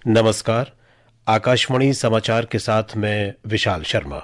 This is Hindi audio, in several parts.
नमस्कार। आकाशवाणी समाचार के साथ मैं विशाल शर्मा।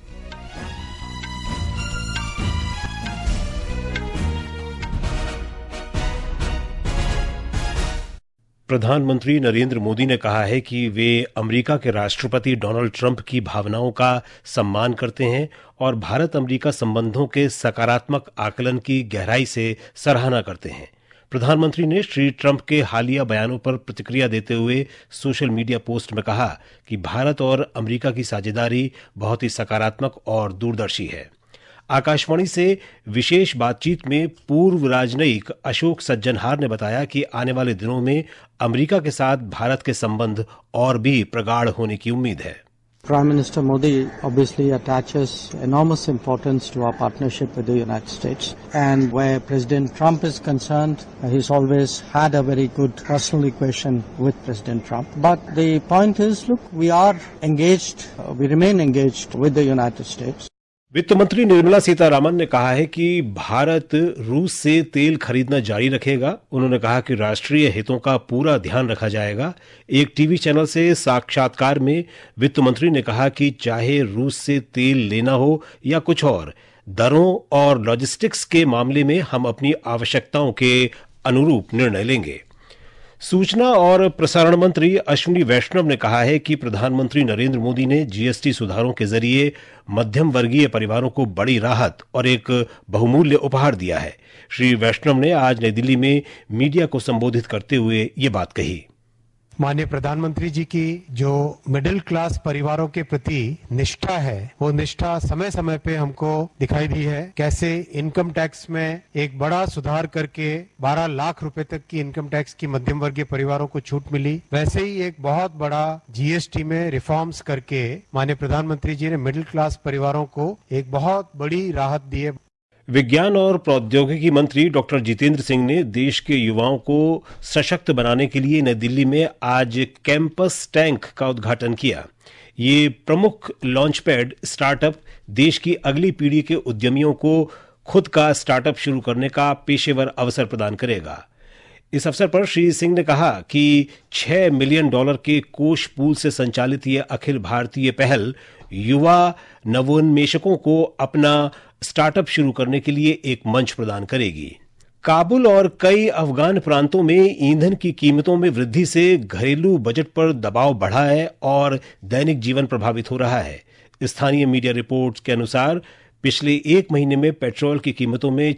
प्रधानमंत्री नरेंद्र मोदी ने कहा है कि वे अमेरिका के राष्ट्रपति डोनाल्ड ट्रंप की भावनाओं का सम्मान करते हैं और भारत अमेरिका संबंधों के सकारात्मक आकलन की गहराई से सराहना करते हैं। प्रधानमंत्री ने श्री ट्रंप के हालिया बयानों पर प्रतिक्रिया देते हुए सोशल मीडिया पोस्ट में कहा कि भारत और अमेरिका की साझेदारी बहुत ही सकारात्मक और दूरदर्शी है। आकाशवाणी से विशेष बातचीत में पूर्व राजनयिक अशोक सज्जनहार ने बताया कि आने वाले दिनों में अमेरिका के साथ भारत के संबंध और भी प्रगाढ़ होने की उम्मीद है। Prime Minister Modi obviously attaches enormous importance to our partnership with the United States, and where President Trump is concerned, he's always had a very good personal equation with President Trump. But the point is, look, we are engaged, we remain engaged with the United States. वित्त मंत्री निर्मला सीतारामन ने कहा है कि भारत रूस से तेल खरीदना जारी रखेगा। उन्होंने कहा कि राष्ट्रीय हितों का पूरा ध्यान रखा जाएगा। एक टीवी चैनल से साक्षात्कार में वित्त मंत्री ने कहा कि चाहे रूस से तेल लेना हो या कुछ और, दरों और लॉजिस्टिक्स के मामले में हम अपनी आवश्यकताओं के अनुरूप निर्णय लेंगे। सूचना और प्रसारण मंत्री अश्विनी वैष्णव ने कहा है कि प्रधानमंत्री नरेंद्र मोदी ने जीएसटी सुधारों के जरिए मध्यम वर्गीय परिवारों को बड़ी राहत और एक बहुमूल्य उपहार दिया है। श्री वैष्णव ने आज नई दिल्ली में मीडिया को संबोधित करते हुए ये बात कही। माननीय प्रधानमंत्री जी की जो मिडिल क्लास परिवारों के प्रति निष्ठा है, वो निष्ठा समय समय पे हमको दिखाई दी है। कैसे इनकम टैक्स में एक बड़ा सुधार करके 12 लाख रुपए तक की इनकम टैक्स की मध्यम वर्गीय परिवारों को छूट मिली, वैसे ही एक बहुत बड़ा जीएसटी में रिफॉर्म्स करके माननीय प्रधानमंत्री जी ने मिडिल क्लास परिवारों को एक बहुत बड़ी राहत दी है। विज्ञान और प्रौद्योगिकी मंत्री डॉक्टर जितेंद्र सिंह ने देश के युवाओं को सशक्त बनाने के लिए नई दिल्ली में आज कैंपस टैंक का उद्घाटन किया। ये प्रमुख लॉन्च पैड स्टार्टअप देश की अगली पीढ़ी के उद्यमियों को खुद का स्टार्टअप शुरू करने का पेशेवर अवसर प्रदान करेगा। इस अवसर पर श्री सिंह ने कहा कि $6 मिलियन के कोष पूल से संचालित ये अखिल भारतीय पहल युवा नवोन्मेषकों को अपना स्टार्टअप शुरू करने के लिए एक मंच प्रदान करेगी। काबुल और कई अफगान प्रांतों में ईंधन की कीमतों में वृद्धि से घरेलू बजट पर दबाव बढ़ा है और दैनिक जीवन प्रभावित हो रहा है। स्थानीय मीडिया रिपोर्ट्स के अनुसार पिछले एक महीने में पेट्रोल की कीमतों में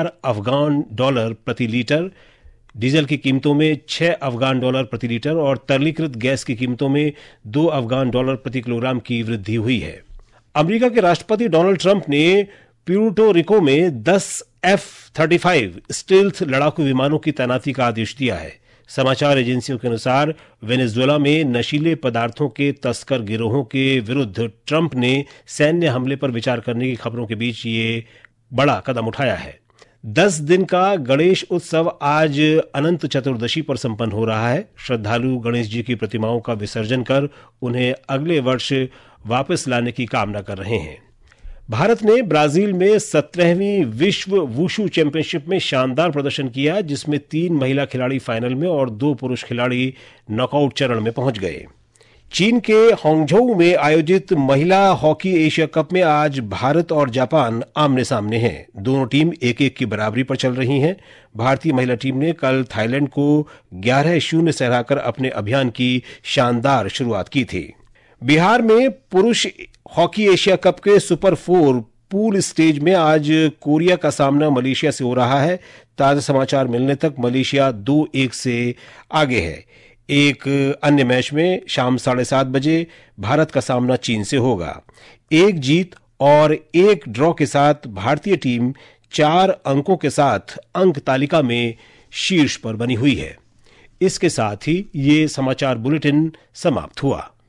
$4 प्रति लीटर, डीजल की कीमतों में $6 प्रति लीटर और तरलीकृत गैस की कीमतों में $2 प्रति किलोग्राम की वृद्धि हुई है। अमेरिका के राष्ट्रपति डोनाल्ड ट्रंप ने प्यूर्टो रिको में 10 F-35 स्टील्थ लड़ाकू विमानों की तैनाती का आदेश दिया है। समाचार एजेंसियों के अनुसार वेनेजुएला में नशीले पदार्थों के तस्कर गिरोहों के विरुद्ध ट्रंप ने सैन्य हमले पर विचार करने की खबरों के बीच ये बड़ा कदम उठाया है। 10 दिन का गणेश उत्सव आज अनंत चतुर्दशी पर संपन्न हो रहा है। श्रद्धालु गणेश जी की प्रतिमाओं का विसर्जन कर उन्हें अगले वर्ष वापस लाने की कामना कर रहे हैं। भारत ने ब्राजील में 17वीं विश्व वुशु चैंपियनशिप में शानदार प्रदर्शन किया, जिसमें 3 महिला खिलाड़ी फाइनल में और 2 पुरुष खिलाड़ी नॉकआउट चरण में पहुंच गए। चीन के हांगझोउ में आयोजित महिला हॉकी एशिया कप में आज भारत और जापान आमने सामने हैं। दोनों टीम 1-1 की बराबरी पर चल रही हैं। भारतीय महिला टीम ने कल थाईलैंड को 11-0 से हराकर अपने अभियान की शानदार शुरुआत की थी। बिहार में पुरुष हॉकी एशिया कप के सुपर 4 पूल स्टेज में आज कोरिया का सामना मलेशिया से हो रहा है। ताजा समाचार मिलने तक मलेशिया 2-1 से आगे है। एक अन्य मैच में शाम 7:30 बजे भारत का सामना चीन से होगा। एक जीत और एक ड्रॉ के साथ भारतीय टीम 4 अंकों के साथ अंक तालिका में शीर्ष पर बनी हुई है। इसके साथ ही ये समाचार बुलेटिन समाप्त हुआ।